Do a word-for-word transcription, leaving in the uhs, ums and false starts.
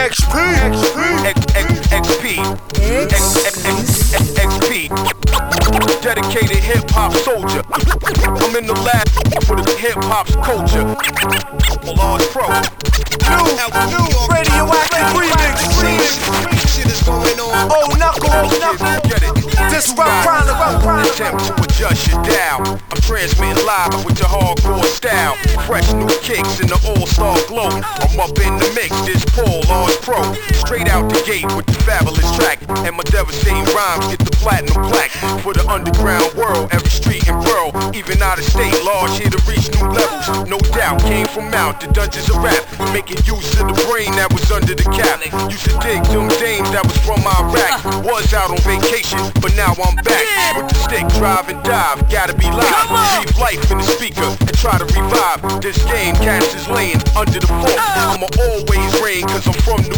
X P, X P, X P, dedicated hip hop soldier. I'm in the lab for the hip hop culture. Large Pro, new, new, radioactive remix. Shit is going on. Oh, knuckle, oh, knuckle. Get it. This rough rider, rough rider. Attempt to adjust your dial. I'm transmitting live with your hardcore style. Fresh new kicks in the all-star glow. I'm up in the mix. This Paul Large Pro. Straight out the gate with the fabulous track. And my devastating rhymes get the platinum plaque. For the underground world, every street and borough. Even out of state, large here to reach new levels. No doubt, came from out the dungeons of rap. Making use of the brain that was under the cap. Used to dig them dames that was from Iraq. Was out on vacation, but now I'm back. With the stick, drive and dive. Gotta be live. Breathe life in the speaker and try to revive. This game, cast is laying under the fort. I'ma always reign cause I'm from New